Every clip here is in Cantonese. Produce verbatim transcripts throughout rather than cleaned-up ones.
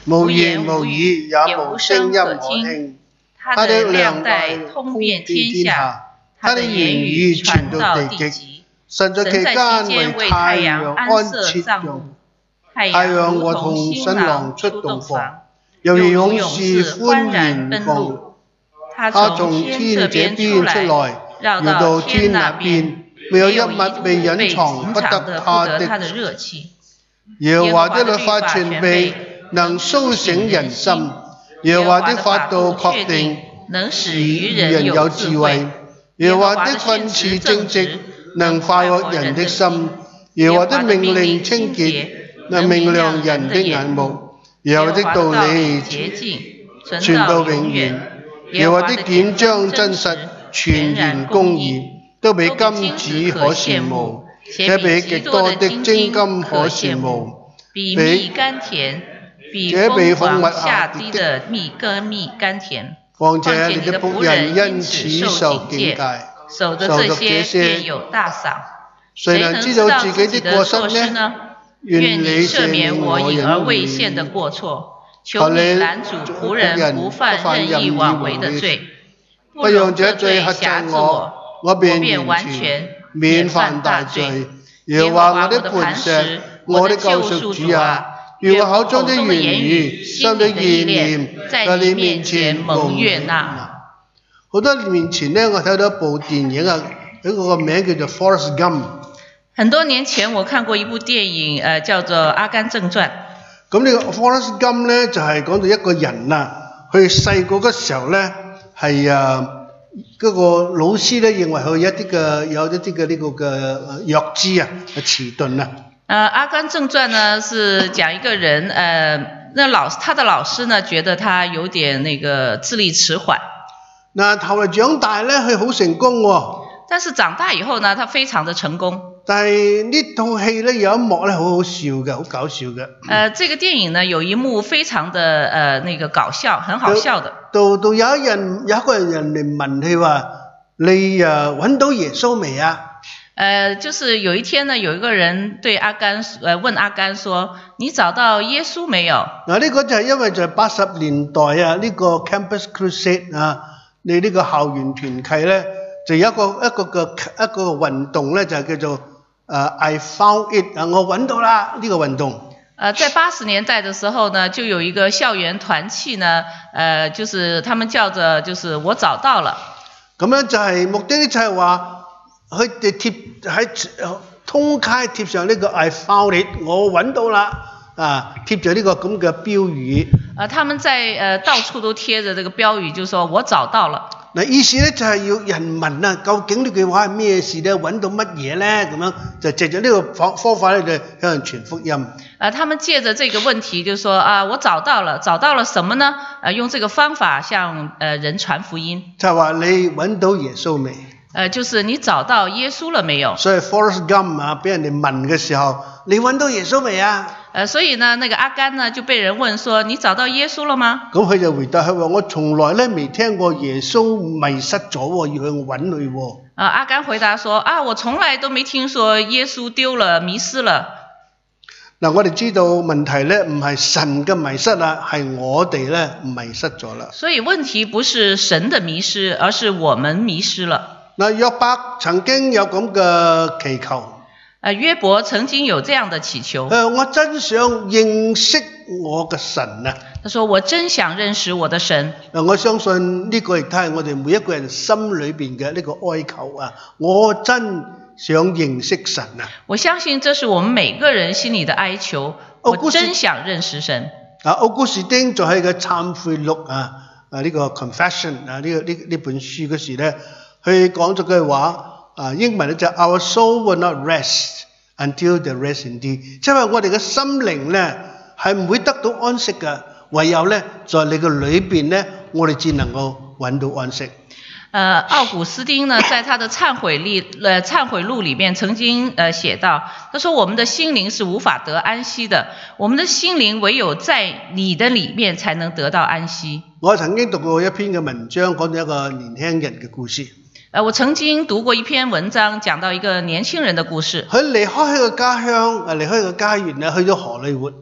無言無語，也無聲音可聽。他的亮帶通遍天下，他的言語傳到地極。神在期間為太陽安設帳幕，太陽和同新郎出洞房，又如勇士歡然奔路。他從天這邊出來，繞到天那邊，沒有一物被隱藏，不得他的熱氣。耶和華的律法全備，能甦醒人心。耶和華的法度確定，能使愚人有智慧。耶和華的訓詞正直，能快活人的心。耶和華的命令清潔，能明亮人的眼目。耶和華的道理潔淨，傳到永遠。耶和華的典章真實，全然公義，都比金子可羨慕，且比極多的精金可羨慕，比蜜甘甜，比蜂蜜下滴的蜜甘蜜甘甜。況且你的僕人因此受警戒，守着這些便有大賞。誰能知道自己的過失呢？願你赦免我隱而未現的過錯，求你攔阻僕人不犯任意妄為的罪，不容這罪轄制我，我便完全免犯大罪。耶和華我的磐石，我的救贖主啊，願我口中的言語、心的意念，在你面前蒙悅納。好多年前呢，我睇到一部電影啊，佢個名叫做《Forrest Gump》。 很多年前我看過一部電影，呃，叫做《阿甘正傳》。 咁呢個 Forrest Gump 咧就係、是、講到一個人啊，佢細個嗰時候咧係啊嗰個老師咧認為佢一啲嘅有一啲嘅呢個嘅弱智啊，遲鈍啊。 呃，《阿甘正傳》呢是講一個人，呃，那老他的老師呢覺得他有點那個智力遲緩。 嗱，後來長大咧，佢好成功喎、哦。 但是長大以後呢，他非常的成功。 但係呢套戲咧有一幕咧好好笑嘅，好搞笑嘅。 呃，這個電影呢有一幕非常的呃那個搞笑，很好笑的。 到到有一人有一個人嚟問佢話：你啊揾到耶穌未啊？ 呃，就是有一天呢，有一個人對阿甘呃問阿甘說：你找到耶穌沒有？ 嗱，呢個就係因為就係八十年代啊，呢、這個 Campus Crusade 啊，你呢個校園團契咧，就有一個一個嘅一個運動咧，就係叫做。呃、uh, I found it 啊，我揾到啦呢、這個運動。 呃，在八十年代的時候呢，就有一個校園團契呢，呃，就是他們叫做就是我找到了。 咁樣就係、是、目的就係話，佢哋貼喺通街貼上呢個 I found it， 我揾到啦，啊，貼咗呢個咁嘅標語。 呃，他們在呃到處都貼着這個標語，就是說我找到了。 嗱，意思咧就係要人問啊，究竟呢句話係咩事咧？揾到乜嘢咧？咁樣就藉着呢個方方法咧，就向人傳福音。 呃，他們借着這個問題，就是說啊，我找到了，找到了什麼呢？呃，用這個方法向呃人傳福音。 就係話你揾到耶穌未？ 呃，就是你找到耶穌了沒有？ 所以 Forrest Gump 啊，俾人哋問嘅時候，你揾到耶穌未啊？ 呃，所以呢，那個阿甘呢就被人問說：你找到耶穌了嗎？ 咁佢就回答佢話：我從來咧未聽過耶穌迷失咗喎，要去揾佢喎。 啊，阿甘回答說：啊，我從來都沒聽說耶穌丟了、迷失了。 嗱，我哋知道問題咧唔係神嘅迷失啦，係我哋咧迷失咗啦。 所以問題不是神的迷失，而是我們迷失了。 嗱，約伯曾經有咁嘅祈求。 呃，約伯曾經有這樣的祈求。 呃，我真想認識我嘅神啊！ 他說：我真想認識我的神。 呃、我相信呢個亦都係我哋每一個人心裏邊嘅呢個哀求啊！我真想認識神啊！ 我相信這是我們每個人心裏的哀求。我真想認識神。 啊，奧古斯丁就喺個懺悔錄啊啊呢、這個 Confession 啊呢、這個呢呢本書嗰時咧，佢講咗句話。啊，英文咧就 Our soul will not rest until the rest in thee，即係我哋嘅心靈咧係唔會得到安息嘅，唯有咧在你嘅裏邊咧，我哋只能夠揾到安息。 呃，奧古斯丁呢，在他的懺悔錄呃懺悔錄裏面曾經呃寫到，他說我們的心靈是無法得安息的，我們的心靈唯有在你的裏面才能得到安息。 我曾經讀過一篇嘅文章，講到一個年輕人嘅故事。 呃，我曾經讀過一篇文章，講到一個年輕人的故事。 佢離開佢個家鄉，誒離開佢個家園咧，去咗荷里活。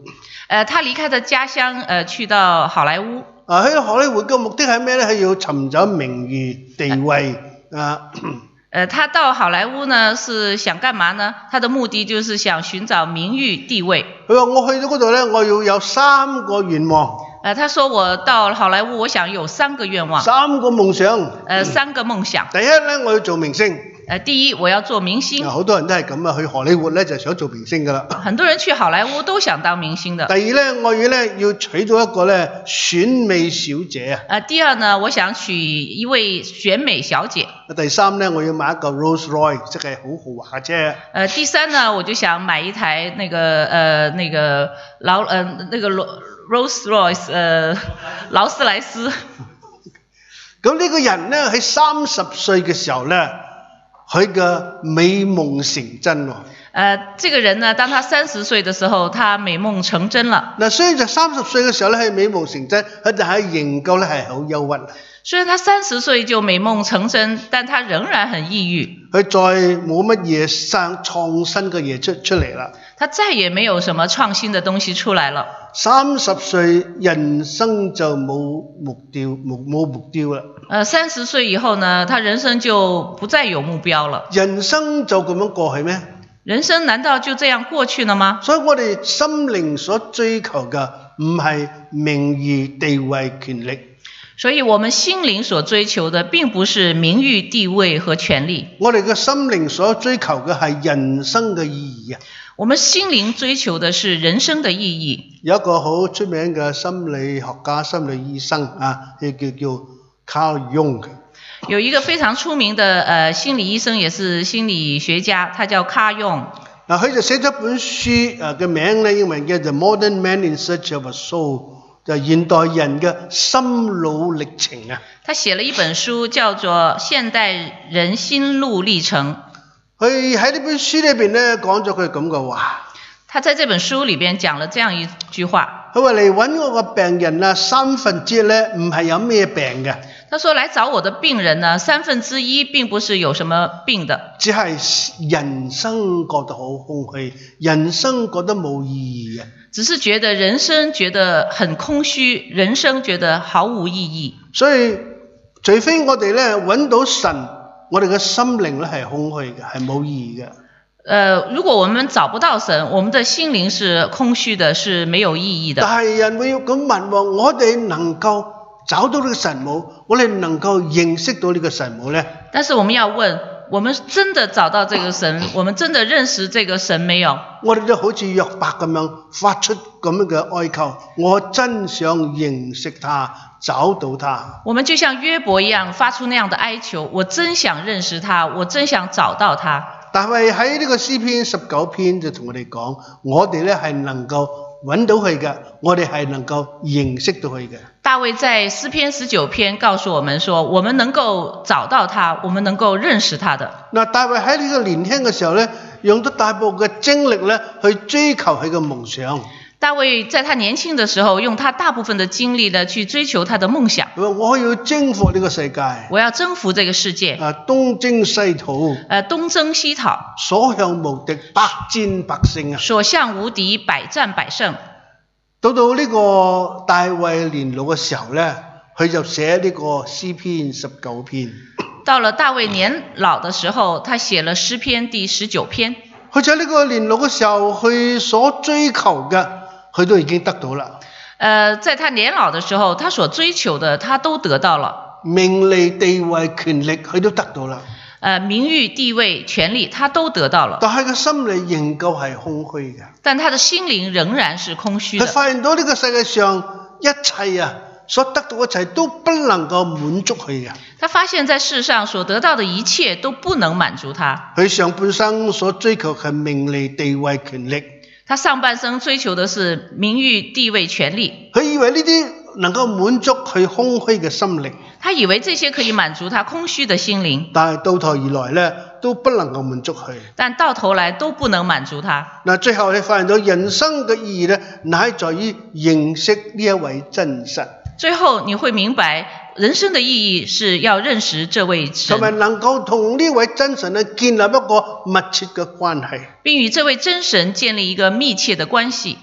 呃，他離開咗家鄉，呃，去到好萊塢。 啊，去好萊塢嘅目的係咩咧？係要尋找名譽地位啊。 呃，他到好萊塢呢，是想幹嘛呢？他的目的就是想尋找名譽地位。 佢話我去到嗰度咧，我要有三個願望。 呃，他說我到好萊塢，我想有三個願望。 三個夢想。 呃，三個夢想。 第一咧，我要做明星。 呃，第一我要做明星。 好多人都係咁啊，去荷里活咧就想做明星噶啦。 很多人去好萊塢都想當明星的。 第二咧，我要咧要娶到一個咧選美小姐啊。 呃，第二呢，我想娶一位選美小姐。 第三咧，我要買一個 Rolls Royce， 即係好豪華嘅車。呃， 第三呢，我就想買一台那個呃那個勞呃那個 Rolls Royce 呃勞斯萊斯。 咁呢個人咧喺三十歲嘅時候咧，佢嘅美夢成真喎。 呃，這個人呢，當他三十歲的時候，他美夢成真了。 嗱，雖然就三十歲嘅時候咧係美夢成真，但係仍舊咧係好憂鬱。 雖然他三十歲就美夢成真，但他仍然很抑鬱。 佢再冇乜嘢生創新嘅嘢出出嚟啦。 他再也沒有什麼創新的東西出來了。 三十歲人生就冇目標，冇冇目標啦。 呃，三十歲以後呢，他人生就不再有目標了。 人生就咁樣過去咩？ 人生難道就這樣過去了嗎？ 所以我哋心靈所追求嘅唔係名譽、地位、權力。 所以我們心靈所追求的並不是名譽、地位和權力。 我哋嘅心靈所追求嘅係人生嘅意義啊！ 我們心靈追求的是人生的意義。 有一個好出名嘅心理學家、心理醫生啊，叫叫 Carl Jung。 有一個非常出名的呃心理醫生，也是心理學家，他叫 Carl Jung。 嗱，佢就寫咗本書，誒嘅名咧，英文叫做《The Modern Man in Search of a Soul》，就現代人嘅心路歷程啊。 他寫了一本書，叫做《現代人心路歷程》。 佢喺呢本書裏邊咧講咗佢咁嘅話。 他在這本書裏邊講了這樣一句話。 佢話嚟揾我個病人啊，三分之一咧唔係有咩病嘅。 他說來找我的病人呢，三分之一並不是有什麼病的， 只係人生覺得好空虛，人生覺得冇意義嘅。 只是覺得人生覺得很空虛，人生覺得毫無意義。 所以除非我哋咧揾到神，我哋嘅心靈咧係空虛嘅，係冇意義嘅。 呃，如果我們找不到神，我們的心靈是空虛的，是沒有意義的。 但係人會要咁問喎，我哋能夠找到呢個神冇？我哋能夠認識到呢個神冇呢？ 但是我們要問，我們真的找到這個神，我們真的認識這個神沒有？ 我哋都好似約伯咁樣發出咁樣嘅哀求，我真想認識他，找到他。 我們就像約伯一樣發出那樣的哀求，我真想認識他，我真想找到他。 但係喺呢個詩篇十九篇就同我哋講，我哋咧係能夠揾到佢嘅，我哋係能夠認識到佢嘅。 大衛在詩篇十九篇告訴我們說，我們能夠找到他，我們能夠認識他的。 嗱，大衛喺呢個年輕嘅時候咧，用咗大部分嘅精力咧去追求佢嘅夢想。 大衛在他年輕的時候，用他大部分的精力呢，去追求他的夢想。 我要征服呢個世界。 我要征服這個世界。 啊，東征西討。 呃，東征西討。 所向無敵，百戰百勝啊！ 所向無敵，百戰百勝。 到到呢個大衛年老嘅時候咧，佢就寫呢個詩篇十九篇。 到了大衛年老的時候，他寫了詩篇第十九篇。 佢喺呢個年老嘅時候，佢所追求嘅，佢都已經得到啦。 呃，在他年老的時候，他所追求的，他都得到了。 名利、地位、權力，佢都得到啦。 呃，名譽、地位、權力，他都得到了。 但係佢心裏仍舊係空虛嘅。 但他的心靈仍然是空虛的。 佢發現到呢個世界上一切啊，所得到嘅一切都不能夠滿足佢嘅。 他發現在世上所得到的一切都不能滿足他。 佢上半生所追求係名利、地位、權力。 他上半生追求的是名譽、地位、權力。 佢以為呢啲能夠滿足佢空虛嘅心靈。 他以為這些可以滿足他空虛的心靈。 但係到頭而來咧，都不能夠滿足佢。 但到頭來都不能滿足他。 嗱，最後你發現到人生嘅意義咧，乃在於認識呢一位真神。 最後你會明白，人生的意義是要認識這位神， 同埋能夠同呢位真神咧建立一個密切嘅關係， 並與這位真神建立一個密切的關係。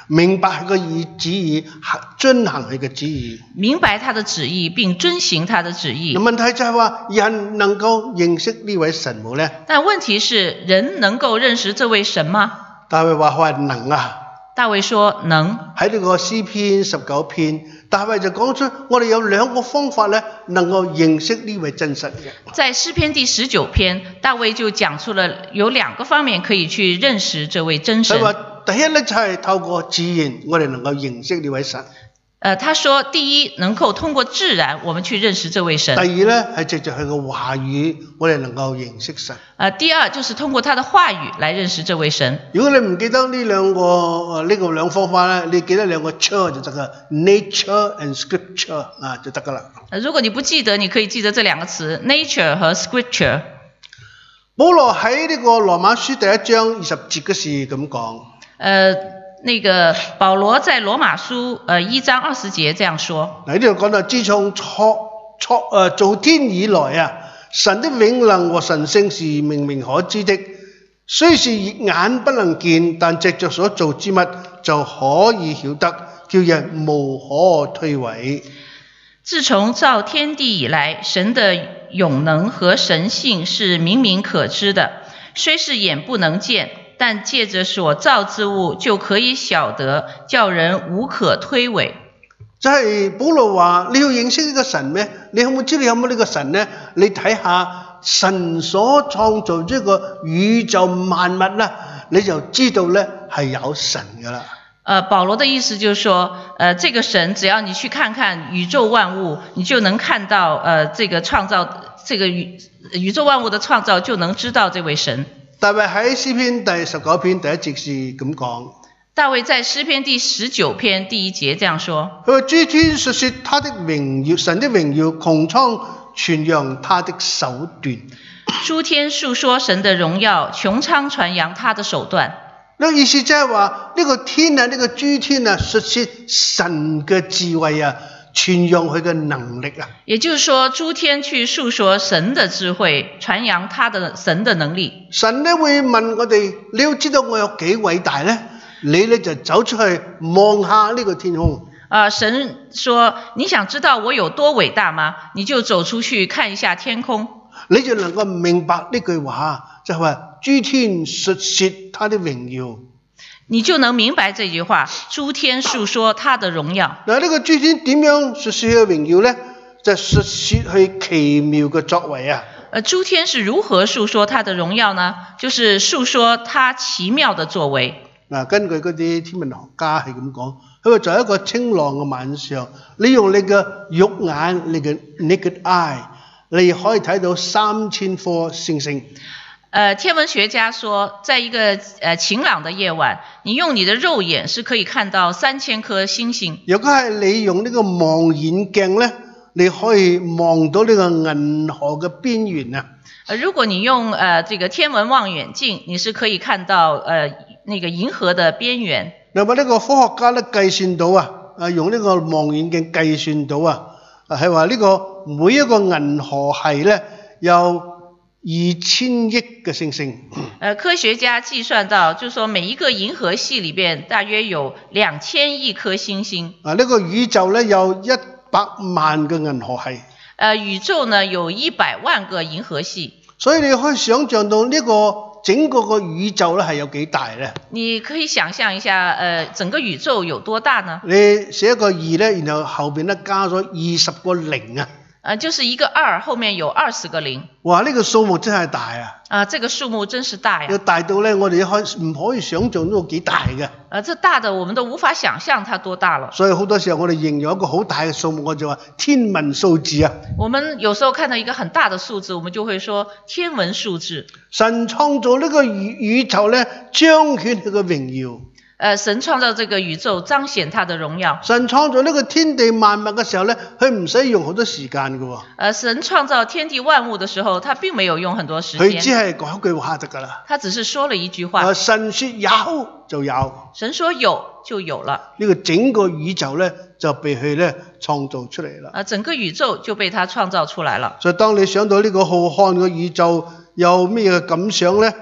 明白佢嘅意旨意，遵行佢嘅旨意。 明白他的旨意並遵行他的旨意。 問題就係話人能夠認識呢位神冇呢？ 但問題是人能夠認識這位神嗎？ 大衛話佢係能啊。 大衛說能。喺呢個詩篇十九篇，大衛就講出我哋有兩個方法咧，能夠認識呢位真神嘅。 在詩篇第十九篇，大衛就講出了有兩個方面可以去認識這位真神。 佢話第一咧就係透過自然，我哋能夠認識呢位神。 呃，他說第一能夠通過自然，我們去認識這位神。 第二咧係藉着佢嘅話語，我哋能夠認識神。 呃，第二就是通過他的話語來認識這位神。 如果你唔記得呢兩個誒呢個兩方法咧，你記得兩個 ch 就得噶 ，nature and scripture 啊就得噶啦。 如果你不記得，你可以記得這兩個詞 nature 和 scripture。 保羅喺呢個羅馬書第一章二十節嘅時咁講。 呃。那個保羅在羅馬書呃一章二十節這樣說。 嗱呢度講到，自從創創誒造天以來啊，神的永能和神性是明明可知的，雖是眼不能見，但藉着所造之物就可以曉得，叫人無可推諉。 自從造天地以來，神的永能和神性是明明可知的，雖是眼不能見，但借着所造之物就可以曉得，叫人無可推諉。 即係保羅話：你要認識呢個神咩？你有冇知道有冇呢個神呢？你睇下神所創造呢個宇宙萬物啦，你就知道咧係有神噶啦。 呃，保羅的意思就是說，呃，這個神只要你去看看宇宙萬物，你就能看到，呃，這個創造，這個宇宇宙萬物的創造，就能知道這位神。 大衛喺詩篇第十九篇第一節是咁講。 大衛在詩篇第十九篇第一節這樣說： 佢話諸天述說他的榮耀，神的榮耀，穹蒼傳揚他的手段。 諸天述說神的榮耀，穹蒼傳揚他的手段。 呢個意思即係話呢個天啊，呢、這個諸天啊，述說神嘅智慧啊，傳揚佢嘅能力啊。 也就是說，諸天去述說神的智慧，傳揚他的神的能力。 神呢會問我哋：你要知道我有幾偉大呢？你呢就走出去望下呢個天空。 啊、呃，神說：你想知道我有多偉大嗎？你就走出去看一下天空。 你就能夠明白呢句話，就係話諸天述說他的榮耀。 你就能明白這句話，諸天述說他的榮耀。 嗱，呢個諸天點樣述說佢嘅榮耀呢？就述說佢奇妙嘅作為啊。 呃，諸天是如何述說他的榮耀呢？就是述說他奇妙的作為。 嗱，根據嗰啲天文學家係咁講，佢話在一個清朗嘅晚上，你用你嘅肉眼，你嘅 naked eye，你可以睇到三千顆星星。 呃，天文學家說，在一個呃晴朗的夜晚，你用你的肉眼是可以看到三千顆星星。 如果係你用呢個望遠鏡咧，你可以望到呢個銀河嘅邊緣啊。 呃，如果你用呃這個天文望遠鏡，你是可以看到呃那個銀河的邊緣。 那麼呢個科學家咧計算到啊，啊用呢個望遠鏡計算到啊，係話呢個每一個銀河系咧有二千億嘅星星。 呃，科學家計算到，就是說每一個銀河系裏邊大約有兩千億顆星星。 啊，呢個宇宙咧有一百萬個銀河系。 呃，宇宙呢有一百萬個銀河系。所以你可以想象到呢個整個個宇宙咧係有幾大咧？ 你可以想象一下，呃，整個宇宙有多大呢？ 你寫一個二咧，然後後邊咧加咗二十個零啊。 呃，就是一個二，後面有二十個零。 哇，呢個數目真係大啊！ 啊，這個數目真是大呀！ 要大到咧，我哋可唔可以想象到幾大嘅？ 呃，這大的我們都無法想象它多大了。 所以好多時候我哋形容一個好大嘅數目，我就話天文數字啊。 我們有時候看到一個很大的數字，我們就會說天文數字。 神創造呢個宇宇宙咧，彰顯佢嘅榮耀。 呃，神創造這個宇宙，彰顯他的榮耀。 神創造呢個天地萬物嘅時候咧，佢唔使用好多時間嘅。 呃，神創造天地萬物的時候，他並沒有用很多時間。 佢只係講一句話得噶啦。 他只是說了一句話。 神說有就有。神說有就有了。 呢個整個宇宙咧就被佢咧創造出嚟啦。 啊，整個宇宙就被他創造出來了。 所以當你想到呢個浩瀚嘅宇宙有咩嘅感想咧？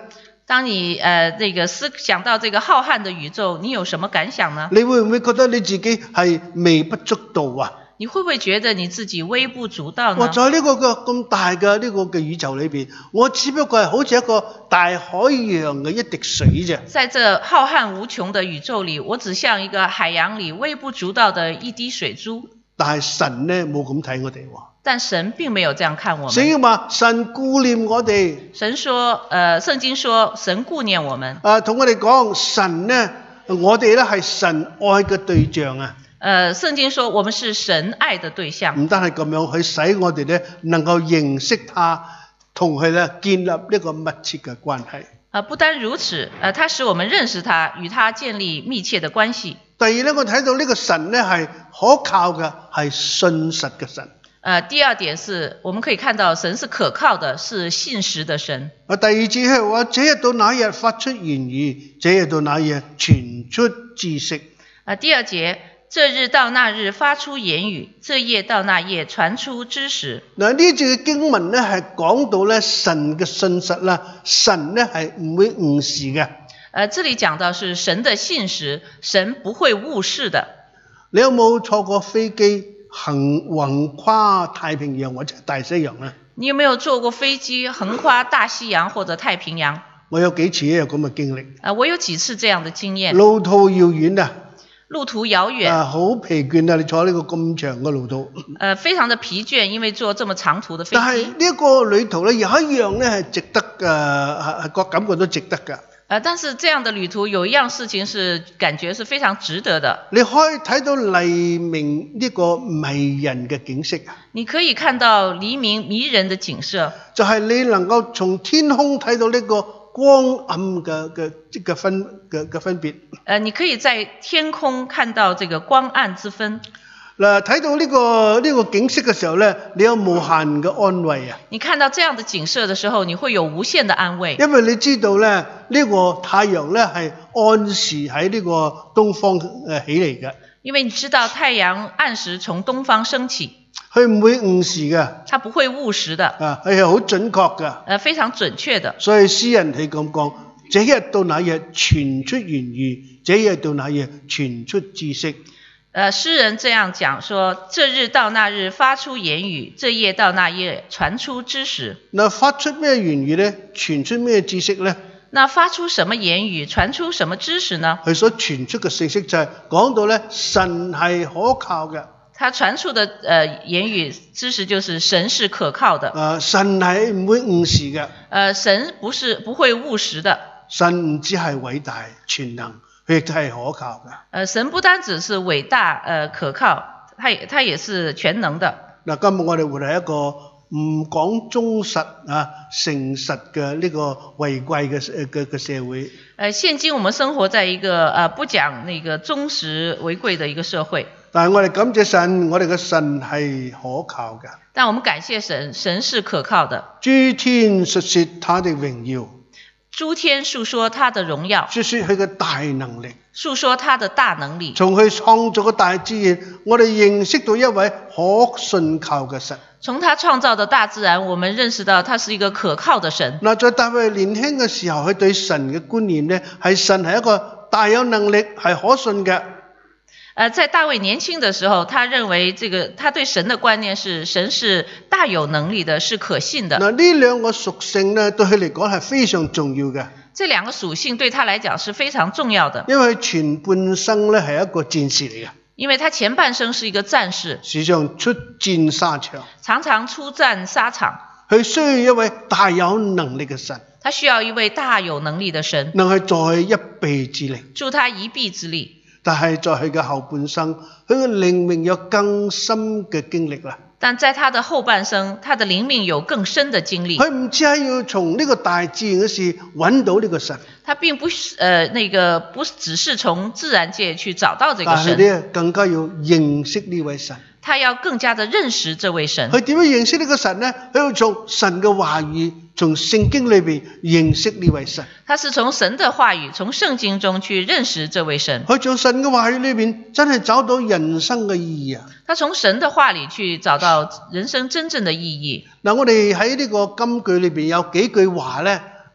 當你呃這個思想到這個浩瀚的宇宙，你有什麼感想呢？ 你會唔會覺得你自己係微不足道啊？ 你會不會覺得你自己微不足道呢？ 我在呢個嘅咁大嘅呢個嘅宇宙裏邊，我只不過係好似一個大海洋嘅一滴水啫。在這浩瀚無窮的宇宙裏，我只像一個海洋裏微不足道的一滴水珠。 但係神呢冇咁睇我哋喎。 但神並沒有這樣看我們。 聖經話神顧念我哋。 神說，呃，聖經說神顧念我們。 啊，同我哋講神呢，我哋咧係神愛嘅對象啊。 呃，聖經說我們是神愛的對象。 唔單係咁樣，去使我哋咧能夠認識他，同佢咧建立一個密切嘅關係。 啊，不單如此，呃，他使我們認識他，與他建立密切的關係。 第二咧，我睇到呢個神咧係可靠嘅，係信實嘅神。 呃，第二點是我們可以看到神是可靠的，是信實的神。 啊，第二節係話，這日到那日發出言語，這日到那日傳出知識。 啊，第二節。這日到那日發出言語，這夜到那夜傳出知識。嗱，呢節嘅經文咧係講到咧神嘅信實啦，神咧係唔會誤事嘅。 誒，這裡講到是神的信實，神不會誤事的。 你有冇坐過飛機行橫跨太平洋或者大西洋咧？ 你有沒有坐過飛機橫跨大西洋或者太平洋？ 我有幾次有咁嘅經歷。 啊，我有幾次這樣的經驗。 路途遙遠啊！ 路途遙遠， 啊，好疲倦啊！你坐呢個咁長嘅路途， 呃，非常的疲倦，因為坐這麼長途的飛機。 但係呢一個旅途咧，有一樣咧係值得嘅，係係個感覺都值得㗎。 呃，但是這樣的旅途有一樣事情是感覺是非常值得的。 你可以睇到黎明呢個迷人嘅景色。 你可以看到黎明迷人的景色， 就係你能夠從天空睇到呢個光暗嘅嘅即嘅分嘅嘅分別。 呃，你可以在天空看到這個光暗之分。 嗱，睇到呢個呢個景色嘅時候咧，你有無限嘅安慰啊！ 你看到這樣的景色的時候，你會有無限的安慰。 因為你知道咧，呢個太陽咧係按時喺呢個東方誒起嚟嘅。因為你知道太陽按時從東方升起。佢唔會誤時嘅。 它不會誤時的。 啊，佢係好準確嘅。 呃，非常準確的。 所以詩人係咁講：這日到那日傳出言語，這日到那日傳出知識。 呃，詩人這樣講說：這日到那日發出言語，這夜到那夜傳出知識。 嗱，發出咩言語呢？傳出咩知識呢？ 那發出什麼言語，傳出什麼知識呢？ 佢所傳出嘅信息就係講到咧，神係可靠嘅。他傳出的呃言語知識就是神是可靠的。 呃，神係唔會誤時嘅。 呃，神不是不會誤時的。 神唔只係偉大全能，佢亦都係可靠嘅。 呃，神不單只是偉大呃可靠，他也他也是全能的。 嗱，今日我哋活喺一個唔講忠實啊、誠實嘅呢個為貴嘅嘅嘅社會。 呃，現今我們生活在一個呃不講那個忠實為貴的一個社會。 但係我哋感謝神，我哋嘅神係可靠嘅。 但我們感謝神，神是可靠的。 諸天述說他的榮耀， 諸天述說他的榮耀， 述說佢嘅大能力， 述說他的大能力。 從佢創造嘅大自然，我哋認識到一位可信靠嘅神。 從他創造的大自然，我們認識到他是一個可靠的神。 嗱，在大衛年輕嘅時候，佢對神嘅觀念呢，係神係一個大有能力，係可信嘅。 呃，在大衛年輕的時候，他認為這個他對神的觀念是神是大有能力的，是可信的。 嗱，呢兩個屬性呢，對佢嚟講係非常重要嘅。 這兩個屬性對他來講是非常重要的。 因為前半生呢係一個戰士嚟嘅。 因為他前半生是一個戰士， 時常出戰沙場， 常常出戰沙場。 佢需要一位大有能力嘅神。 他需要一位大有能力的神， 能係助佢一臂之力， 助他一臂之力。 但係在佢嘅後半生，佢嘅靈命有更深嘅經歷啦。 但在他的後半生，他的靈命有更深的經歷。 佢唔只係要從呢個大自然嘅事揾到呢個神， 他並不是呃那個不只是從自然界去找到這個神， 但係咧更加要認識呢位神。 他要更加的認識這位神。 佢點樣認識呢個神呢？佢要從神嘅話語，從聖經裏邊認識呢位神。 他是從神的話語，從聖經中去認識這位神。 佢從神嘅話語裏邊真係找到人生嘅意義啊！ 他從神的話裏去找到人生真正的意義。 嗱，我哋喺呢個金句裏邊有幾句話咧，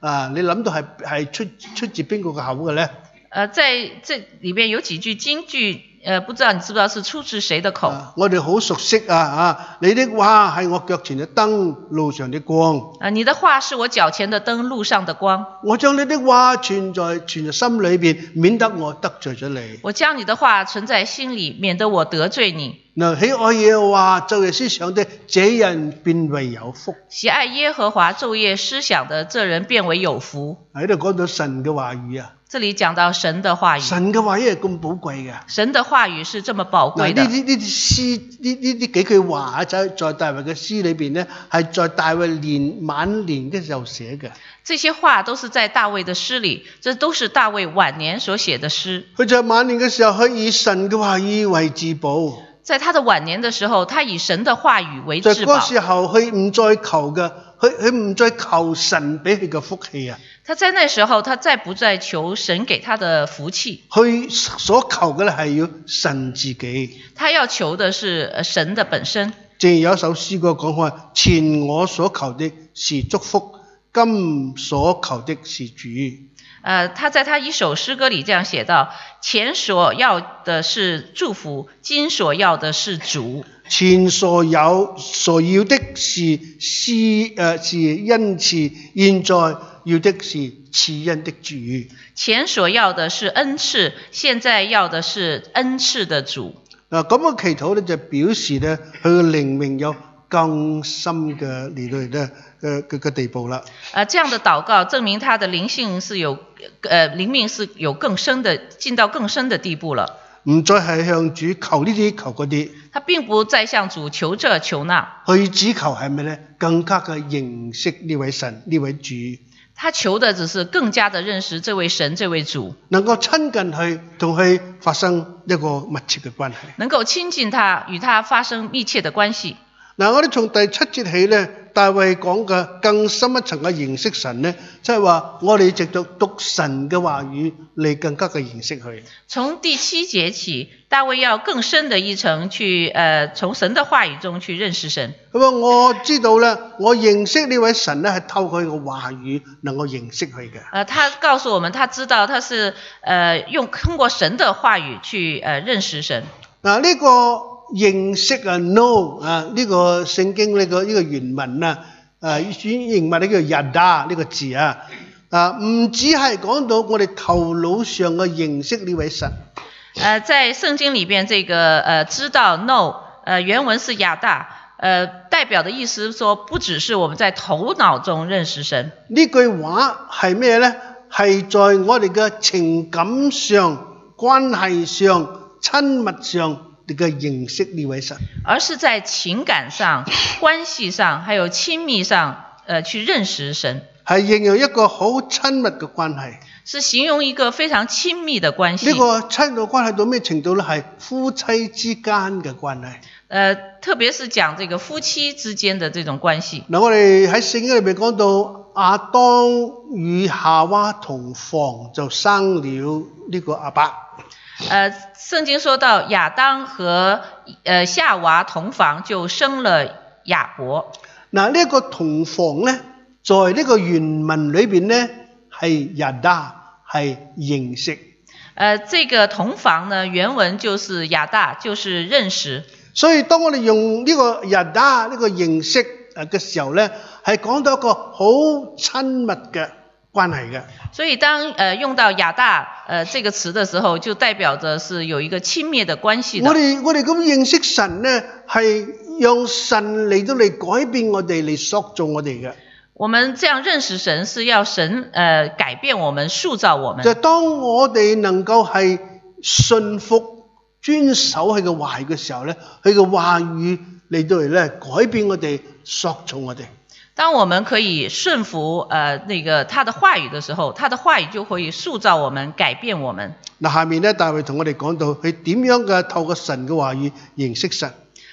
啊，你諗到係係出出自邊個嘅口嘅咧？ 呃，在這裏邊有幾句金句，呃，不知道你知不知道是出自誰的口？ 啊、我哋好熟悉啊！啊，你的話係我腳前嘅燈，路上的光。 啊，你的話是我腳前的燈，路上的光。 我將你的話存在存在心裏邊，免得我得罪咗你。 我將你的話存在心裏，免得我得罪你。 嗱，喜愛耶和華晝夜思想的，這人便為有福。 喜愛耶和華晝夜思想的，這人便為有福。 喺度講到神嘅話語啊。 這裡講到神的話語。 神嘅話語係咁寶貴嘅。 神的話語是這麼寶貴的。 呢啲呢啲詩，呢呢呢幾句話在在大衛嘅詩裏邊咧，係在大衛年晚年嘅時候寫嘅。 這些話都是在大衛的詩裡，這都是大衛晚年所寫的詩。 佢在晚年嘅時候，佢以神嘅話語為至寶。 在他的晚年的時候，他以神的話語為至寶。 在嗰時候，佢唔再求嘅，佢佢唔再求神俾佢嘅福氣啊。 他在那時候，他再不再求神給他的福氣。 佢所求嘅咧係要神自己。 他要求的是神的本身。 正如有一首詩歌講話：前我所求的是祝福，今所求的是主。 呃，他在他一首詩歌裡這樣寫道：前所要的是祝福，今所要的是主。 前所有所要的是施誒是恩賜，現在要的是賜恩的主。 前所要的是恩賜，現在要的是恩賜的主。 嗱，咁嘅祈禱咧就表示咧佢嘅靈命有更深嘅嚟到咧嘅嘅嘅地步啦。 啊，這樣的禱告證明他的靈性是有，呃，靈命是有更深的，進到更深的地步了。 唔再係向主求呢啲求嗰啲。 他並不再向主求這求那。 佢只求係咩咧？更加嘅認識呢位神呢位主。 他求的只是更加的認識這位神這位主。 能夠親近佢，同佢發生一個密切嘅關係。 能夠親近他，與他發生密切的關係。嗱， 我哋從第七節起咧，大衛講嘅更深一層嘅認識神咧，即係話我哋藉著讀神嘅話語嚟更加嘅認識佢。 從第七節起，大衛要更深的一層去，呃，從神的話語中去認識神。 咁啊，我知道咧，我認識呢位神咧，係透過佢嘅話語能夠認識佢嘅。 呃，他告訴我們，他知道他是，呃，用通過神的話語去，呃，認識神。嗱， 呢個認識啊 know 啊呢個聖經呢個呢個原文啊，誒原文呢叫 yada 呢個字啊，啊唔只係講到我哋頭腦上嘅認識呢位神。 誒，在聖經裏邊，這個誒知道 know，誒原文是 yada，誒代表的意思是說，不只是我們在頭腦中認識神。呢句話係咩咧？係在我哋嘅情感上、關係上、親密上。你嘅認識呢位神， 而是在情感上、關係上，還有親密上，呃，去認識神， 係形容一個好親密嘅關係， 是形容一個非常親密的關係。 呢個親密關係到咩程度咧？係夫妻之間嘅關係。 呃，特別是講這個夫妻之間的這種關係。 嗱，我哋喺聖經裏邊講到亞當與夏娃同房就生了呢個亞伯。 呃，聖經說到亞當和呃夏娃同房就生了亞伯。 嗱，呢一個同房咧，在呢個原文裏邊咧係 yada 係認識。 呃，這個同房呢原文就是 yada，就是認識。 所以當我哋用呢個 yada 呢個認識誒嘅時候咧，係講到一個好親密嘅關係嘅。 所以當呃用到亞大呃這個詞的時候，就代表着是有一個親密的關係的。 我哋我哋咁認識神呢，係用神嚟到嚟改變我哋，嚟塑造我哋嘅。 我們這樣認識神，是要神呃改變我們，塑造我們。 就當我哋能夠係信服、遵守佢嘅話語嘅時候咧，佢嘅話語嚟到嚟咧改變我哋，塑造我哋。 當我們可以順服呃那個他的話語的時候，他的話語就可以塑造我們，改變我們。 嗱，下面咧大衛同我哋講到佢點樣嘅透過神嘅話語認識神。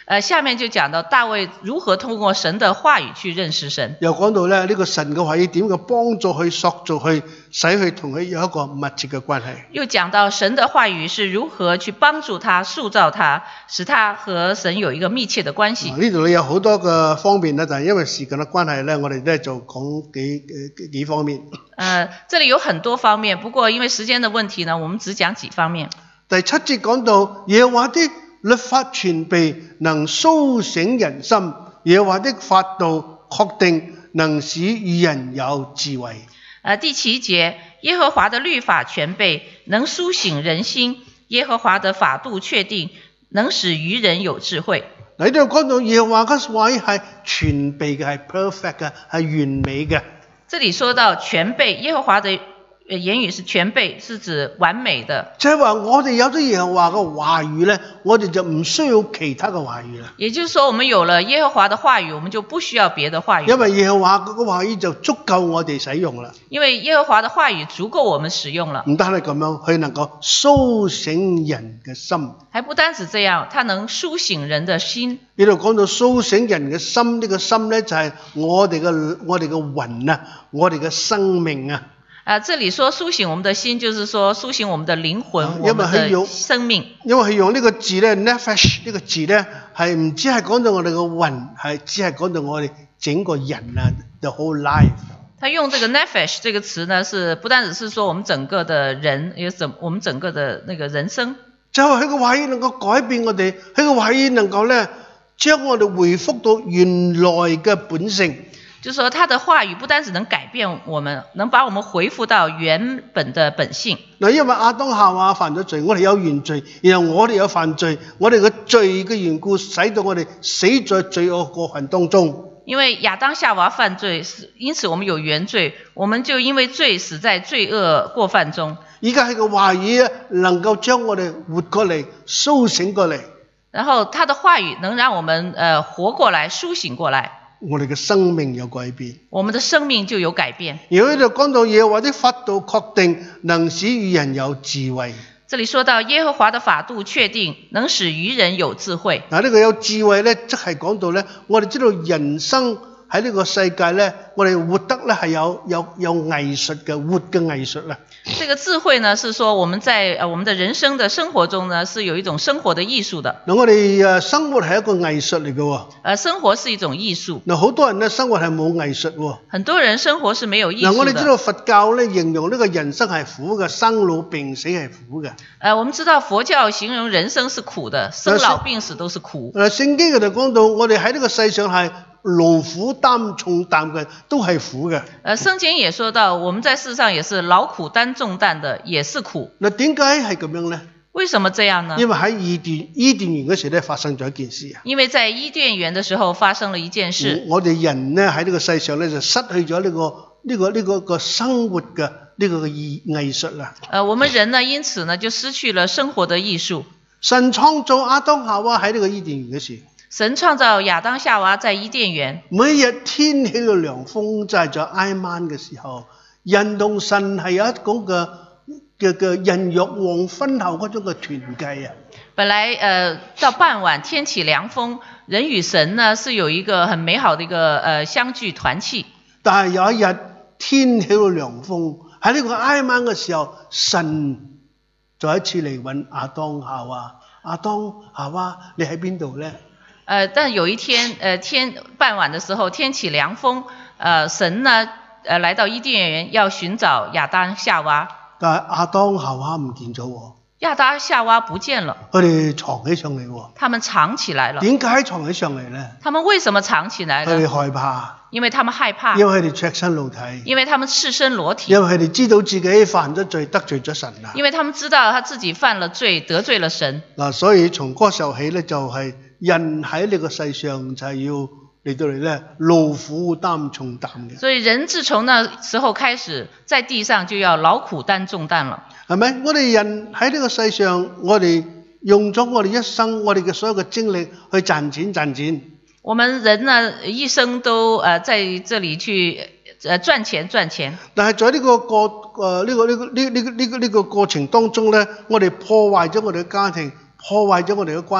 呃，下面就講到大衛如何通過神的話語去認識神。 又講到咧呢個神嘅話語點嘅幫助佢、塑造佢、使佢同佢有一個密切嘅關係。 又講到神的話語是如何去幫助他、塑造他，使他和神有一個密切的關係。 呢度咧有好多嘅方面咧，但係因為時間嘅關係咧，我哋咧就講幾幾幾方面。 呃，這裡有很多方面，不過因為時間的問題呢，我們只講幾方面。 第七節講到耶和華的律法全備，能甦醒人心；耶和華的法度確定，能使愚人有智慧。 呃，第七節，耶和華的律法全備，能甦醒人心；耶和華的法度確定，能使愚人有智慧。 嗱，呢度講到耶和華嘅話係全備嘅，係 perfect 嘅，係完美嘅。 這裡說到全備，耶和華的言語是全備，是指完美的。 即係話我哋有咗耶和華嘅話語咧，我哋就唔需要其他嘅話語啦。 也就是說，我們有了耶和華的話語，我們就不需要別的話語。 因為耶和華嗰個話語就足夠我哋使用啦。 因為耶和華的話語足夠我們使用了。 唔單係咁樣，佢能夠甦醒人嘅心。 還不單止這樣，它能甦醒人的心。 呢度講到甦醒人嘅心，呢、這個心咧就係我哋嘅我哋嘅魂啊，我哋嘅生命啊。 啊，這裡說甦醒我們的心，就是說甦醒我們的靈魂，啊、我們的生命。 因為佢用呢個字咧 ，nefesh 呢個字咧，係唔止係講到我哋嘅魂，係只係講到我哋整個人啊 ，the whole life。 他用這個 nefesh 這個詞呢，是不單只是說我們整個的人，也整我們整個的那個人生。 就係佢嘅話語能夠改變我哋，佢嘅話語能夠咧將我哋回復到原來嘅本性。 就是說，他的話語不單只能改變我們，能把我們回復到原本的本性。 嗱，因為亞當夏娃犯咗罪，我哋有原罪，然後我哋有犯罪，我哋嘅罪嘅緣故，使到我哋死在罪惡過犯當中。 因為亞當夏娃犯罪，因此我們有原罪，我們就因為罪死在罪惡過犯中。 而家係個話語能夠將我哋活過嚟，甦醒過嚟。 然後他的話語能讓我們呃活過來，甦醒過來。 我哋嘅生命有改變， 我們的生命就有改變。 而喺度講到耶和華的法度確定，能使愚人有智慧。 這裡說到耶和華的法度確定，能使愚人有智慧。 嗱，呢個有智慧咧，即係講到咧，我哋知道人生喺呢個世界咧，我哋活得咧係有有有藝術嘅，活嘅藝術啦。 這個智慧呢，是說我們在呃我們的人生的生活中呢，是有一種生活的藝術的。 嗱，我哋誒生活係一個藝術嚟嘅喎。 呃，生活是一種藝術。 嗱，好多人咧生活係冇藝術喎。 很多人生活是沒有藝術的。 嗱，我哋知道佛教咧形容呢個人生係苦嘅，生老病死係苦嘅。 呃，我們知道佛教形容人生是苦的，生老病死都是苦。 誒，聖經佢就講到，我哋喺呢個世上係勞苦擔重擔嘅，都係苦嘅。 呃，聖經也說到，我們在世上也是勞苦擔重擔的，也是苦。 嗱，點解係咁樣呢？ 為什麼這樣呢？ 因為喺伊甸伊甸園嗰時咧發生咗一件事啊。 因為在伊甸園的時候發生了一件事。 我哋人咧喺呢個世上咧就失去咗呢個呢個呢個個生活嘅呢個嘅藝藝術啦。 呃，我們人呢，因此呢就失去了生活的藝術。 神創造亞當夏娃喺呢個伊甸園嗰時。 神創造亞當夏娃在伊甸園。每日天起咗涼風，就係在挨晚嘅時候，人同神係有一種嘅嘅嘅人若黃昏後嗰種嘅團契啊。 本來呃到傍晚天起涼風，人與神呢是有一個很美好的一個呃相聚團契。 但係有一日天起咗涼風，喺呢個挨晚嘅時候，神再一次嚟揾亞當夏娃。亞當夏娃，你喺邊度咧？ 呃，但有一天，呃，天傍晚的時候，天起涼風，呃，神呢，呃，來到伊甸園要尋找亞當夏娃。 但係亞當夏娃唔見咗喎。 亞當夏娃不見了。 佢哋藏起上嚟喎。 他們藏起來了。 點解藏起上嚟咧？ 他們為什麼藏起來呢？ 佢哋害怕。 因為他們害怕。 因為佢哋赤身露體。 因為他們赤身裸體。 因為佢哋知道自己犯咗罪，得罪咗神啦。 因為他們知道他自己犯了罪，得罪了神。 嗱，所以從嗰時候起咧，就係、是。人喺呢個世上就係要嚟到嚟咧勞苦擔重擔嘅。所以人自從那時候開始，在地上就要勞苦擔重擔了。係咪？我哋人喺呢個世上，我哋用咗我哋一生，我哋嘅所有嘅精力去賺錢賺錢。 我們人呢一生都誒在這裡去誒賺錢賺錢。 但係在呢個過誒呢個呢個呢呢個呢個呢個過程當中咧，我哋破壞咗我哋嘅家庭。破壞咗我哋嘅關係，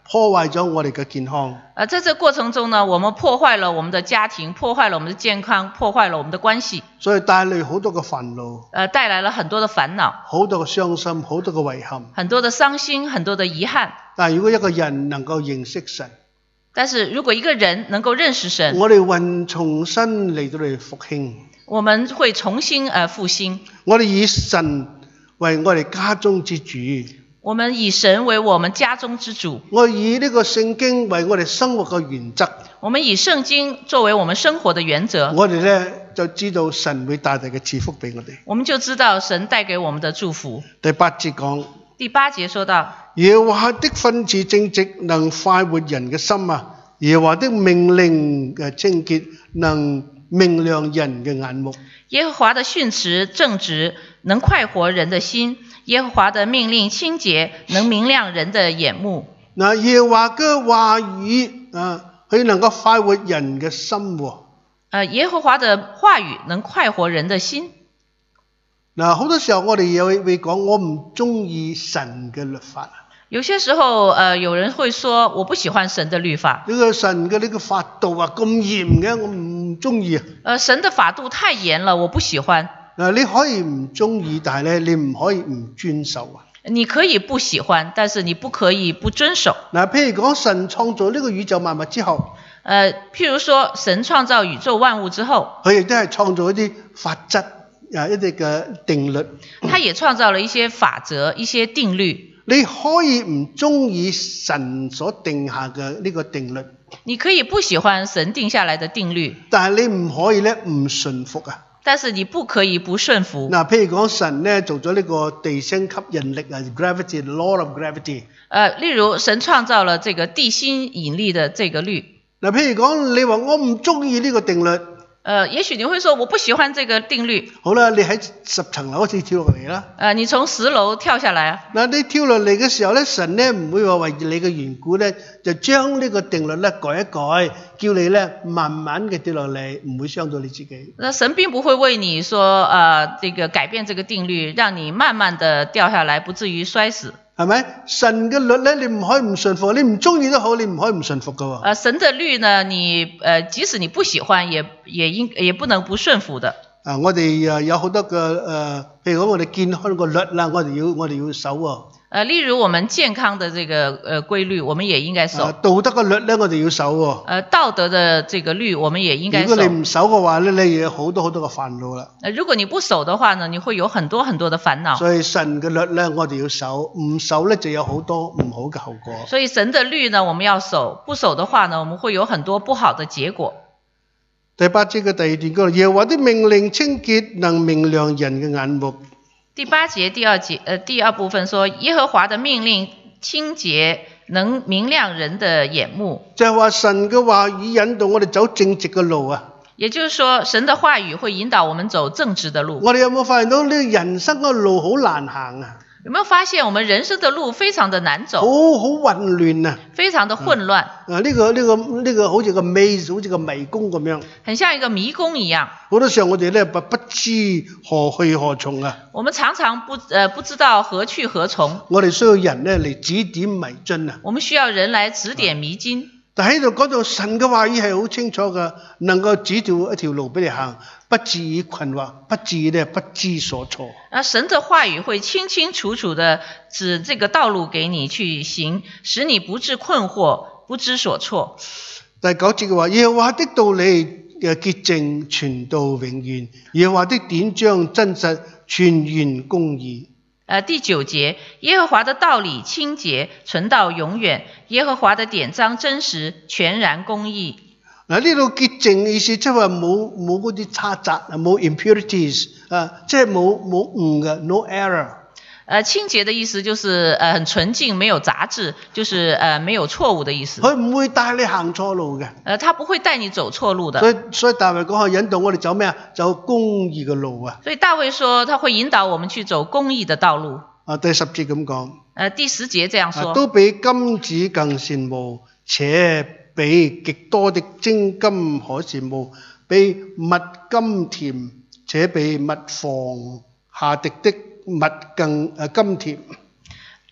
破壞咗我哋嘅健康。 呃，在這過程中呢，我們破壞了我們的家庭，破壞了我們的健康，破壞了我們的關係。 所以帶嚟好多嘅煩惱。 呃，帶來了很多的煩惱。 好多嘅傷心，好多嘅遺憾。 很多的傷心，很多的遺憾。 但係如果一個人能夠認識神， 但是如果一個人能夠認識神， 我哋運重新嚟到嚟復興。我們會重新呃復興。 我哋以神為我哋家中之主。 我們以神為我們家中之主。 我以呢個聖經為我哋生活嘅原則。 我們以聖經作為我們生活的原則。 我哋咧就知道神會大大嘅賜福俾我哋。 我們就知道神帶給我們的祝福。 第八節講。 第八節說到。 耶和華的訓詞正直，能快活人嘅心啊！耶和華的命令嘅清潔，能明亮人嘅眼目。 耶和華的訓詞正直，能快活人的心。耶和華的命令清潔，能明亮人的眼目。 嗱，耶和華嘅話語啊，佢能夠快活人嘅心喎。 誒，耶和華的話語能快活人的心。 嗱，好多時候我哋又會講，我唔中意神嘅律法。 有些時候，呃，有人會說，我不喜歡神的律法。 呢個神嘅呢個法度啊，咁嚴嘅，我唔中意啊。呃， 神的法度太嚴了，我不喜歡。 嗱，你可以唔中意，但係咧，你唔可以唔遵守啊。 你可以不喜歡，但是你不可以不遵守。 嗱，譬如講神創造呢個宇宙萬物之後， 呃，譬如說神創造宇宙萬物之後， 佢亦都係創造一啲法則啊，一啲嘅定律。 他也創造了一些法則、一些定律。 你可以唔中意神所定下嘅呢個定律， 你可以不喜歡神定下來的定律， 但係你唔可以咧唔順服啊。 但是你不可以不順服。 嗱，譬如講神咧做咗呢個地心吸引力啊 ，gravity law of gravity。 呃，例如神創造了這個地心引力的這個律。 嗱，譬如講你話我唔中意呢個定律。 呃，也許你會說我不喜歡這個定律。 好啦，你喺十層樓開始跳落嚟啦。 呃，你從十樓跳下來。 嗱，你跳落嚟嘅時候咧，神咧唔會話為你嘅緣故咧，就將呢個定律咧改一改，叫你咧慢慢嘅跌落嚟，唔會傷到你自己。 那神並不會為你說，呃，這個改變這個定律，讓你慢慢的掉下來，不至於摔死。係咪？神嘅律咧，你唔可以唔順服，你唔中意都好，你唔可以唔順服噶喎。 呃，神的律呢，你呃，即使你不喜歡，也也應也不能不順服的。 啊，我哋啊有好多嘅誒、呃，譬如講我哋健康個律啦，我哋要我哋要守喎。 呃，例如我們健康的這個呃規律，我們也應該守。 啊、道德嘅律咧，我哋要守喎。 呃，道德的這個律，我們也應該守。 如果你唔守嘅話咧，你有好多好多嘅煩惱啦。 呃，如果你不守的話呢，你會有很多很多的煩惱。 所以神嘅律咧，我哋要守，唔守咧就有好多唔好嘅後果。 所以神的律呢，我們要守，不守的話呢，我們會有很多不好的結果。 第八節嘅第二段嗰度，耶和華的命令清潔，能明亮人嘅眼目。 第八節第二節，呃，第二部分說，耶和華的命令清潔，能明亮人的眼目。 就係話神嘅話語引導我哋走正直嘅路啊。 也就是說，神的話語會引導我們走正直的路。 我哋有冇發現到呢個人生嘅路好難行啊？ 有沒有發現我們人生的路非常的難走？ 好好混亂啊！ 非常的混亂。啊， 呢、這個呢、這個呢、這個好似個 maze， 好似個迷宮咁樣。 很像一個迷宮一樣。 好多時候我哋咧不不知何去何從啊！ 我們常常不呃不知道何去何從。 我哋需要人咧嚟指點迷津啊！ 我們需要人來指點迷津。啊， 但喺度講到神嘅話語係好清楚嘅，能夠指條一條路俾你行，不至於困惑，不至於咧不知所措。 啊，神的話語會清清楚楚的指這個道路給你去行，使你不致困惑，不知所措。 第九節嘅話，耶和華的道理嘅潔淨傳到永遠，耶和華的典章真實全然公義。 呃，第九節，耶和華的道理清潔，存到永遠；耶和華的典章真實，全然公義。 嗱，呢度潔淨意思即係話冇冇嗰啲差雜，冇 impurities 啊，即係冇冇誤嘅 ，no error。 呃，清潔的意思就是呃很純淨，沒有雜質，就是呃沒有錯誤的意思。 佢唔會帶你行錯路嘅。 呃，他不會帶你走錯路的。 所以所以大衛講係引導我哋走咩啊？走公義嘅路啊。 所以大衛說他會引導我們去走公義的道路。 啊，第十節咁講。 呃，第十節這樣說。 都比金子更羨慕，且比極多的精金可羨慕，比蜜甘甜，且比蜜房下滴的蜜更誒甘甜。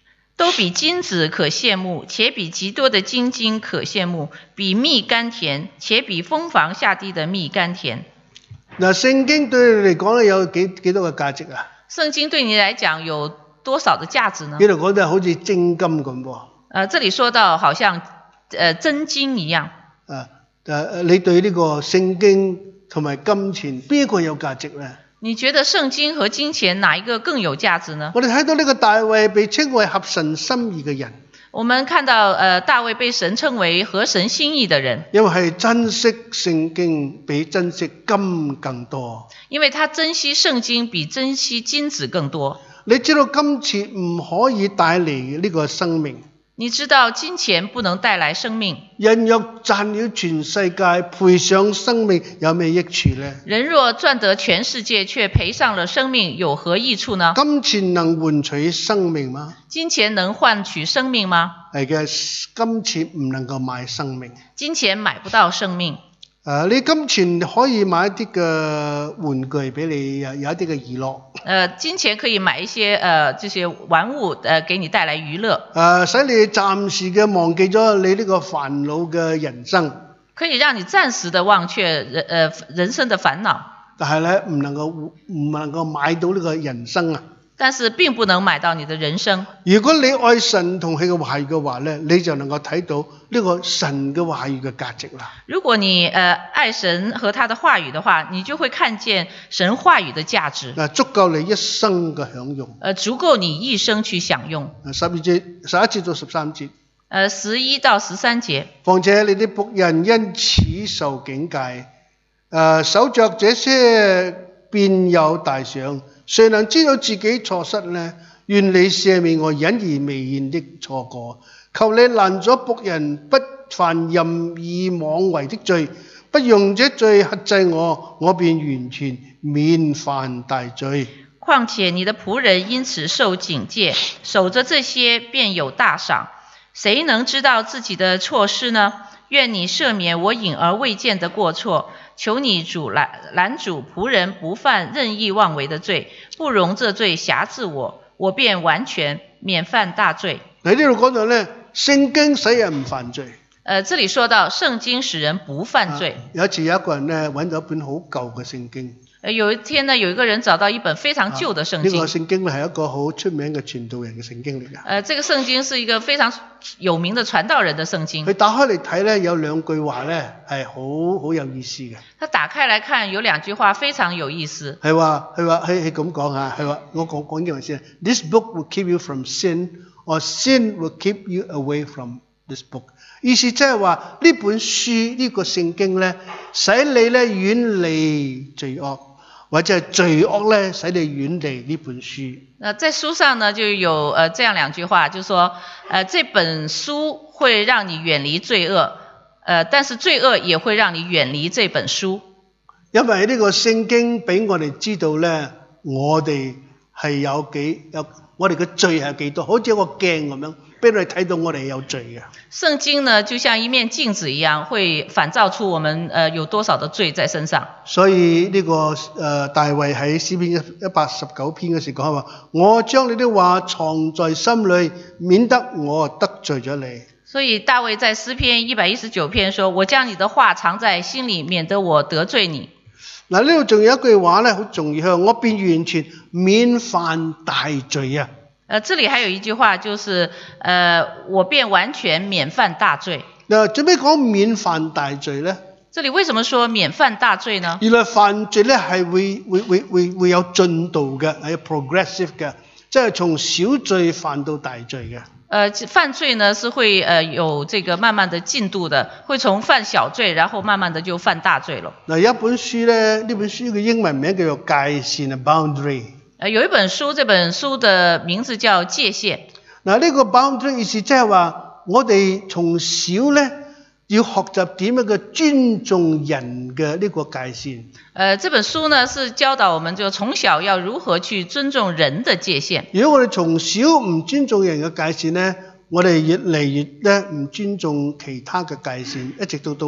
都比金子可羡慕，且比極多的金金可羨慕，比蜜甘甜，且比蜂房下地的蜜甘甜。 嗱，聖經對你嚟講咧有幾幾多個價值啊？ 聖經對你來講有多少的價值呢？ 呢度講到好似精金咁喎。 呃，這裡說到好像呃真金一樣。 啊，誒，你對呢個聖經同埋金錢邊一個有價值咧？ 你覺得聖經和金錢哪一個更有價值呢？ 我哋睇到呢個大衛被稱為合神心意嘅人。 我們看到呃大衛被神稱為合神心意的人， 因為係珍惜聖經比珍惜金更多。 因為他珍惜聖經比珍惜金子更多。 你知道金錢唔可以帶嚟呢個生命。 你知道金錢不能帶來生命。 人若賺了全世界，賠上生命，有咩益處呢？ 人若賺得全世界，卻賠上了生命，有何益處呢？ 金錢能換取生命嗎？ 金錢能換取生命嗎？ 係嘅，金錢唔能夠買生命。 金錢買不到生命。 誒，你金錢可以買一啲嘅玩具俾你，有一啲嘅娛樂。 誒，金錢可以買一些誒這些玩物，誒，給你帶來娛樂。 誒，使你暫時嘅忘記咗你呢個煩惱嘅人生。 可以讓你暫時的忘卻人誒人生的煩惱。 但係咧，唔能夠唔能夠買到呢個人生啊！ 但是並不能買到你的人生。 如果你愛神同佢嘅話語嘅話咧，你就能夠睇到呢個神嘅話語嘅價值啦。 如果你誒、呃、愛神和他的話語的話，你就會看見神話語的價值。 嗱，足夠你一生嘅享用。 誒，足夠你一生去享用。 十二節，十一節到十三節。 誒，十一到十三節。 況且你啲僕人因此受警戒，誒、呃，守着這些便有大賞。誰能知道自己錯失呢？願你赦免我隱而未現的錯過，求你攔咗僕人不犯任意妄為的罪，不用這罪轄制我，我便完全免犯大罪。 況且你的僕人因此受警戒，守着這些便有大賞。誰能知道自己的錯失呢？願你赦免我隱而未見的過錯，求你主攔攔阻僕人不犯任意妄為的罪，不容這罪轄制我，我便完全免犯大罪。 喺呢度講到呢，聖經使人唔犯罪。 呃，這裡說到聖經使人不犯罪。 啊、有一次有一個人呢揾到一本好舊嘅聖經。 有一天呢，有一個人找到一本非常舊的聖經。呢、 啊這個聖經係一個好出名嘅傳道人嘅聖經嚟㗎。 呃，這個聖經是一個非常有名的傳道人的聖經。 佢打開嚟睇呢，有兩句話呢係好好有意思嘅。 他打開來看，有兩句話非常有意思。 係話係話係係咁講嚇，係話我講講英文先。This book will keep you from sin, or sin will keep you away from this book。意思即係話呢本書呢、這個聖經呢，使你呢遠離罪惡。或者係罪惡咧，使你遠離呢本書。 那在書上呢，就有呃這樣兩句話，就是說，呃這本書會讓你遠離罪惡，呃但是罪惡也會讓你遠離這本書。 因為呢個聖經俾我哋知道咧，我哋係有幾有，我哋嘅罪係幾多，好似一個鏡咁樣，俾我哋睇到我哋有罪嘅。 聖經呢，就像一面鏡子一樣，會反照出我們呃有多少的罪在身上。 所以呢、這個誒、呃、大衛喺詩篇一百十九篇嘅時講話，我將你的話藏在心裏，免得我得罪咗你。 所以大衛在詩篇一百一十九篇說，我將你的話藏在心裏，免得我得罪你。 嗱，呢度仲有一句話咧，好重要，我便完全免犯大罪啊。 呃，這裡還有一句話，就是，呃，我便完全免犯大罪。 嗱，做咩講免犯大罪咧？ 這裡為什麼說免犯大罪呢？ 原來犯罪咧係會會會會會有進度嘅，係 progressive 嘅，即係從小罪犯到大罪嘅。 呃，犯罪呢是會呃有這個慢慢的進度的，會從犯小罪，然後慢慢的就犯大罪了。 嗱，有一本書咧，呢本書嘅英文名叫做界線啊 ，boundary。 呃，有一本書，這本書的名字叫界限。 嗱，呢個 boundary 意思即係話，我哋從小咧要學習點樣嘅尊重人嘅呢個界線。 呃，這本書呢是教導我們就從小要如何去尊重人的界限。 如果我哋從小唔尊重人嘅界線咧，我哋越嚟越咧唔尊重其他嘅界線，一直到到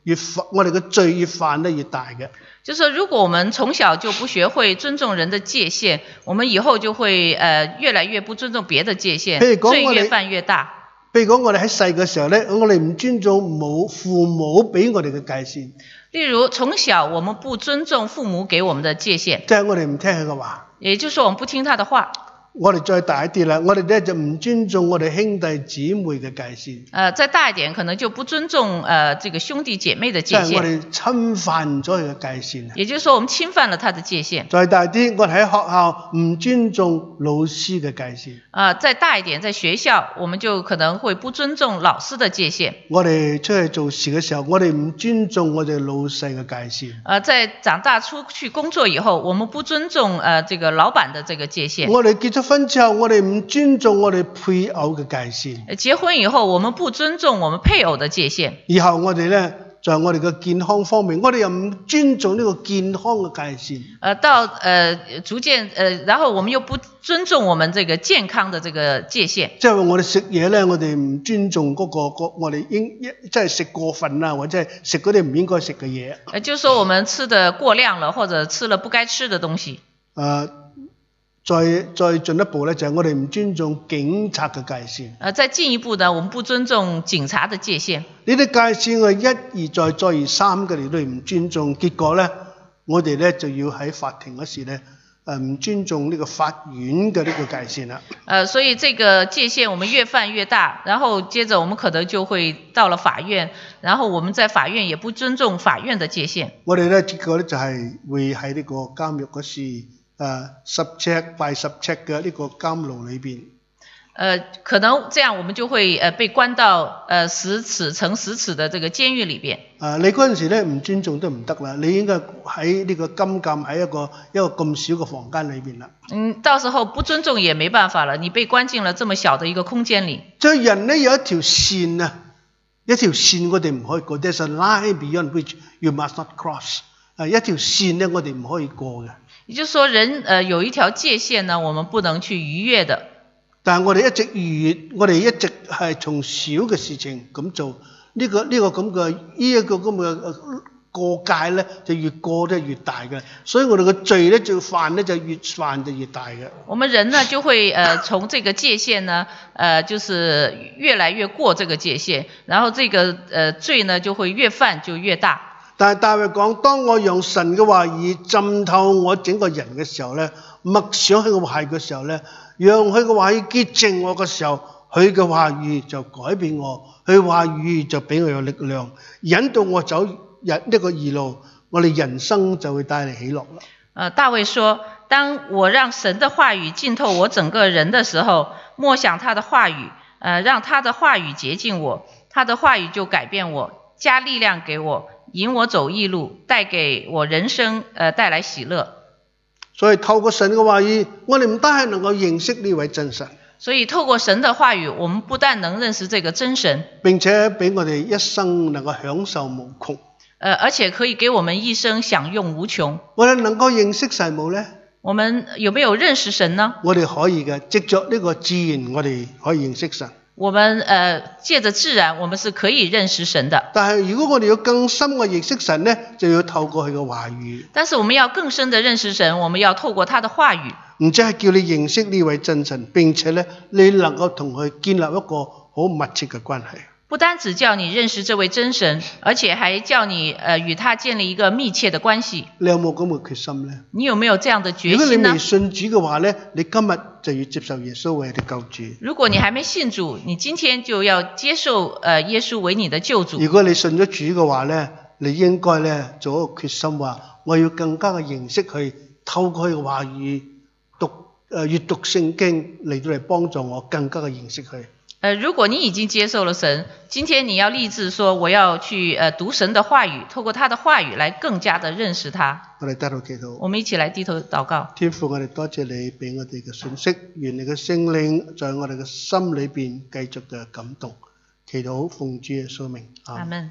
越犯我哋嘅罪越犯得越大嘅。 就是說，如果我們從小就不學會尊重人的界限，我們以後就會呃越來越不尊重別的界限，罪越犯越大。 譬如講，我哋喺細嘅時候咧，我哋唔尊重母父母俾我哋嘅界線。 例如，從小我們不尊重父母給我們的界限， 即係我哋唔聽佢嘅話。 也就是說，我們不聽他的話。 我哋再大一啲啦，我哋咧就唔尊重我哋兄弟姊妹嘅界線。 呃，再大一點，可能就不尊重呃這個兄弟姐妹的界限。 即係我哋侵犯咗佢嘅界線。 也就是說，我們侵犯了他的界限。 再大啲，我哋喺學校唔尊重老師嘅界線。 啊、呃，再大一點，在學校，我們就可能會不尊重老師的界限。 我哋出去做事嘅時候，我哋唔尊重我哋老細嘅界線。 呃，在長大出去工作以後，我們不尊重呃這個老闆的這個界限。 我哋結咗婚之後，我哋唔尊重我哋配偶嘅界線。 結婚以後，我們不尊重我們配偶的界限。 以後我哋咧，在我哋嘅健康方面，我哋又唔尊重呢個健康嘅界線。 呃，到呃逐漸呃，然後我們又不尊重我們這個健康的這個界限。 即係我哋食嘢咧，我哋唔尊重嗰、那個我哋應即係食過分啊，或者係食嗰啲唔應該食嘅嘢。 呃，就是說我們吃得過量了，或者吃了不該吃的東西。 呃再再進一步咧，就係我哋唔尊重警察嘅界線。 呃，再進一步呢，我們不尊重警察的界限。 呢啲界線我一而再再而三嘅嚟都唔尊重，結果咧，我哋咧就要喺法庭嗰時咧，誒唔尊重呢個法院嘅呢個界線啦。 呃，所以這個界限我們越犯越大，然後接着我們可能就會到了法院，然後我們在法院也不尊重法院的界限。 我哋咧結果咧就係會喺呢個監獄嗰時。誒、呃、十尺by十尺嘅呢個監牢裏邊， 呃，可能這樣我們就會呃被關到呃十尺乘十尺的這個監獄裏邊。 啊，你嗰陣時咧唔尊重都唔得啦，你應該喺呢個監禁喺一個一個咁小嘅房間裏邊啦。 嗯，到時候不尊重也沒辦法了，你被關進了這麼小的一個空間裏。 即係人咧有一條線啊，一條線我哋唔可以過。There's a line beyond which you must not cross。啊，一條線咧我哋唔可以過嘅。 也就是說人，呃，有一條界限呢，我們不能去逾越的。 但係我哋一直逾，我哋一直係從小嘅事情咁做，呢、這個呢、這個咁嘅呢一個咁嘅過界咧，就越過得越大嘅。所以我哋嘅罪咧就犯咧就越犯就越大嘅。 我們人呢就會，呃，從這個界限呢，呃，就是越來越過這個界限，然後這個，呃，罪呢就會越犯就越大。 但係大衛講，當我用神嘅話語浸透我整個人嘅時候咧，默想佢嘅話語嘅時候咧，讓佢嘅話語潔淨我嘅時候，佢嘅話語就改變我，佢話語就俾我有力量，引導我走日呢個義路，我哋人生就會帶嚟喜樂啦。 呃，大衛說，當我讓神的話語浸透我整個人的時候，默想他的話語，呃，讓他的話語潔淨我，他的話語就改變我，加力量給我。引我走義路，帶給我人生，呃，帶來喜樂。 所以透過神嘅話語，我哋唔單係能夠認識呢位真神。 所以透過神的話語，我們不但能認識這個真神， 並且俾我哋一生能夠享受無窮。 呃，而且可以給我們一生享用無窮。 我哋能夠認識神冇呢？ 我們有沒有認識神呢？ 我哋可以嘅，藉着呢個自然，我哋可以認識神。 我們呃借着自然，我們是可以認識神的。 但係如果我哋要更深嘅認識神呢，就要透過佢嘅話語。 但是我們要更深的認識神，我們要透過他的話語。 唔止係叫你認識呢位真神，並且呢，你能夠同佢建立一個好密切嘅關係。 不單只叫你認識這位真神，而且還叫你呃與他建立一個密切的關係。 你有冇咁嘅決心呢？ 你有沒有這樣的決心呢？ 如果你未信主嘅話呢，你今日就要接受耶穌為你的救主。 如果你還沒信主，你今天就要接受呃耶穌為你的救主。 如果你信咗主嘅話呢，你應該呢做一個決心話，我要更加嘅認識佢，透過佢嘅話語讀誒閱讀聖經嚟到嚟幫助我更加嘅認識佢。 呃，如果你已經接受了神，今天你要立志說我要去呃讀神的話語，透過他的話語來更加的認識他。 我哋低頭祈禱。我們一起來低頭禱告。 天父，我哋多謝你俾我哋嘅信息，願你嘅聖靈在我哋嘅心裏邊繼續嘅感動。祈禱奉主耶穌名。 阿門。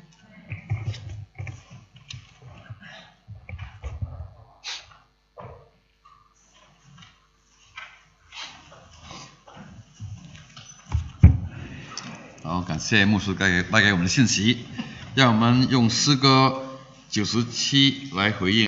好，感謝牧師帶給帶給我們的信息。 让我们用诗歌九十七来回应。